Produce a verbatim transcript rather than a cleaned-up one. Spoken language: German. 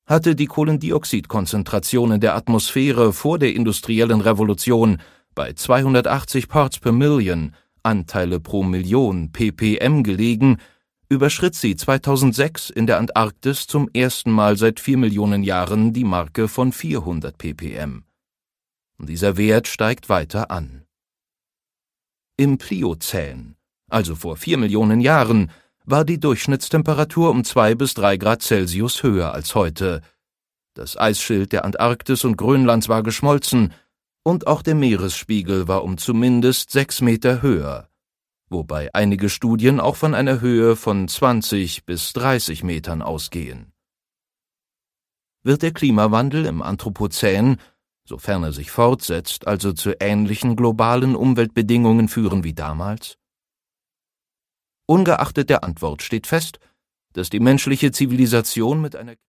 hatte die Kohlendioxidkonzentration in der Atmosphäre vor der industriellen Revolution bei zweihundertachtzig Parts per Million, Anteile pro Million ppm gelegen, überschritt sie zweitausendsechs in der Antarktis zum ersten Mal seit vier Millionen Jahren die Marke von vierhundert ppm. Und dieser Wert steigt weiter an. Im Pliozän, also vor vier Millionen Jahren, war die Durchschnittstemperatur um zwei bis drei Grad Celsius höher als heute. Das Eisschild der Antarktis und Grönlands war geschmolzen und auch der Meeresspiegel war um zumindest sechs Meter höher, wobei einige Studien auch von einer Höhe von zwanzig bis dreißig Metern ausgehen. Wird der Klimawandel im Anthropozän, sofern er sich fortsetzt, also zu ähnlichen globalen Umweltbedingungen führen wie damals? Ungeachtet der Antwort steht fest, dass die menschliche Zivilisation mit einer